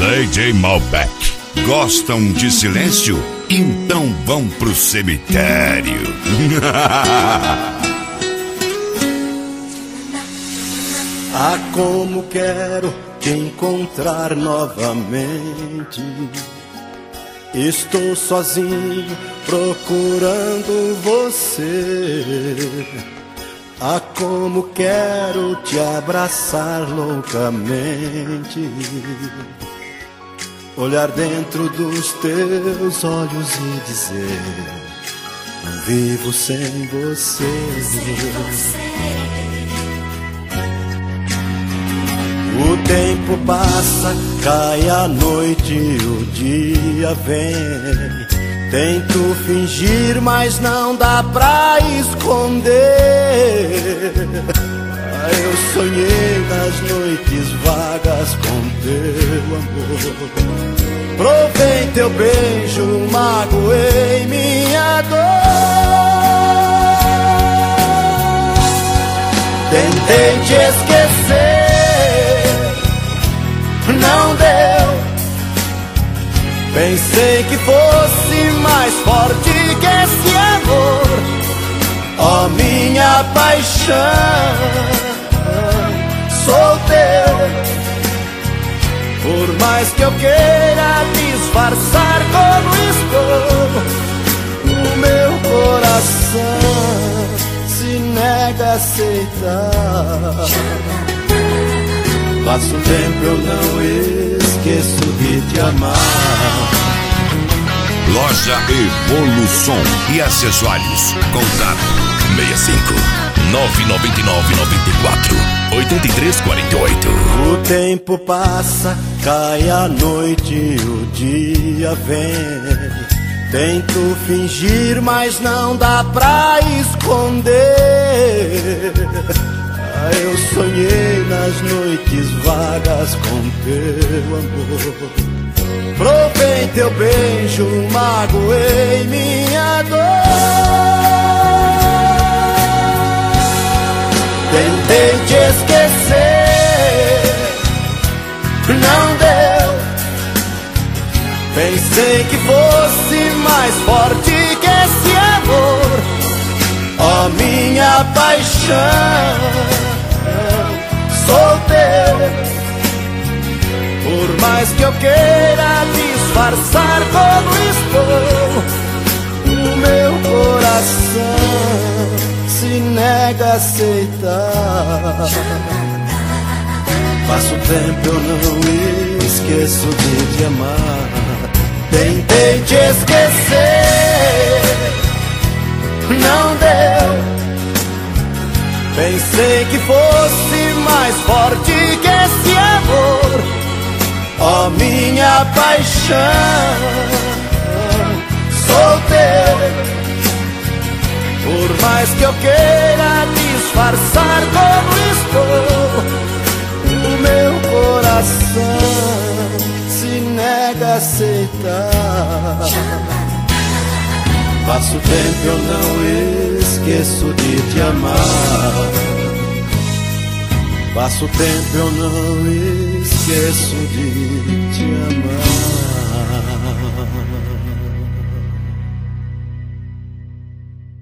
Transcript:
DJ Malbec. Gostam de silêncio? Então vão pro cemitério. Ah, como quero te encontrar novamente. Estou sozinho procurando você. Ah, como quero te abraçar loucamente. Olhar dentro dos teus olhos e dizer: não vivo sem você. O tempo passa, cai a noite, o dia vem. Tento fingir, mas não dá pra esconder. Eu sonhei nas noites vagas com teu amor. Provei teu beijo, magoei minha dor. Tentei te esquecer, não deu. Pensei que fosse mais forte que esse amor. Oh, minha paixão, sou teu. Por mais que eu queira disfarçar como estou, o meu coração se nega a aceitar. Passa o tempo, eu não esqueço de te amar. Loja Evolução e acessórios. Contato 65 999 94 8348. O tempo passa, cai a noite, o dia vem. Tento fingir, mas não dá pra esconder. Eu sonhei nas noites vagas com teu amor. Provei teu beijo, magoei minha dor. Tentei te esquecer, não deu. Pensei que fosse mais forte que esse amor. Oh, minha paixão, sou teu. Por mais que eu queira disfarçar como estou, o meu coração se nega a aceitar. Passa o tempo, eu não esqueço de te amar. Tentei te esquecer, não deu. Pensei que fosse mais forte que esse amor. Oh, minha paixão, sou teu. Por mais que eu queira disfarçar como estou, o meu coração se nega a aceitar. Passa o tempo, eu não esqueço de te amar. Passa o tempo, eu não esqueço de te amar.